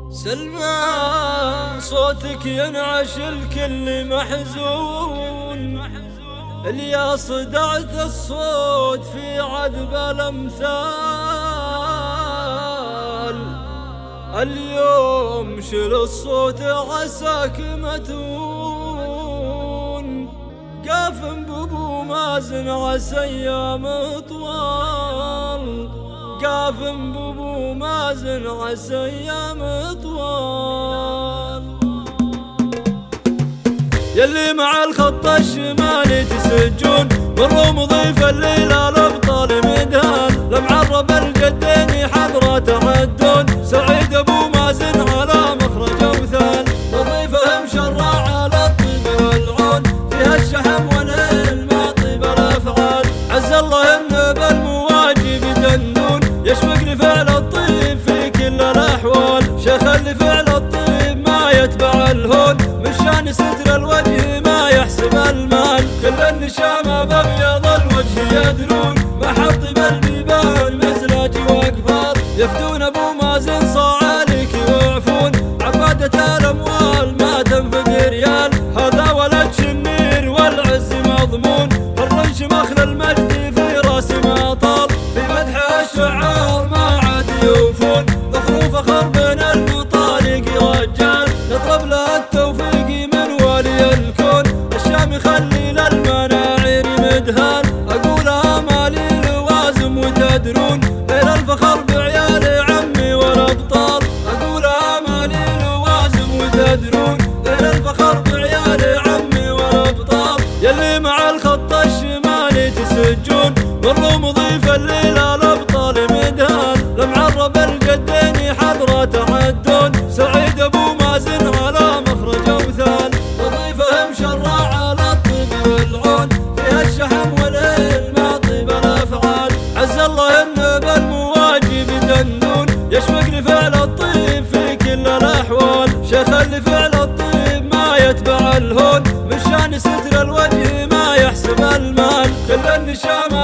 سلمى صوتك ينعش الكل محزون، اللي صدعت الصوت في عذب الأمثال. اليوم شل الصوت عساك متون، قافم بابو مازن عسى ايام طوال، قافم بابو مازن عسى ايام طوال. يلي مع الخط الشمالي تسجون، مروا مضيف الليلة الابطال مدهان، لمعرب الجدين حضرة تعدون، سعيد ابو مازن على مخرج اوثان، نظيفهم شراع على الطيب والعون، فيها الشحم والعلم طيب الافعال. عز الله ان بالمواجب دندون، يشوق لفعل الطيب في كل الاحوال، شيخ اللي فعل الطيب ما يتبع الهون، من شان ستر الوجه ما يحسب المال. كل النشامة ببيض الوجه يدرون، محط بالبيبان مزلاج واقفال، يفدون ابو مازن صاع عليك ويعفون، عبادة الاموال ما تنفق ريال. هذا ولد شنير والعز مضمون، الرنش مخل المجد في راس ما طال، في مدح الشعار ما عاد يوفون، ذخر فخر بين المطارق رجال، نطلب له التوفيق من والي الكون، الشام خليل المناعير مدهان. اقولها مالي لوازم وتدرون، ليل الفخر بعيال عمي والابطال، اقولها مالي لوازم وتدرون، ليل الفخر بعيال عمي والابطال. يلي مع الخط الشمالي تسجون، مروا مضيف الليلة الابطال مدهان، لمعرب الجدين حضرة تعدون، سعيد ابو مازن على مخرج اوثان، نظيفهم شراع على الطيب والعون، فيها الشحم والعلم طيب الافعال. عز الله ان بالمواجب دندون، يشوق لفعل الطيب في كل الاحوال، شيخ اللي فعل الطيب ما يتبع الهون، من شان ستر الوجه ما يحسب المال. كل النشامة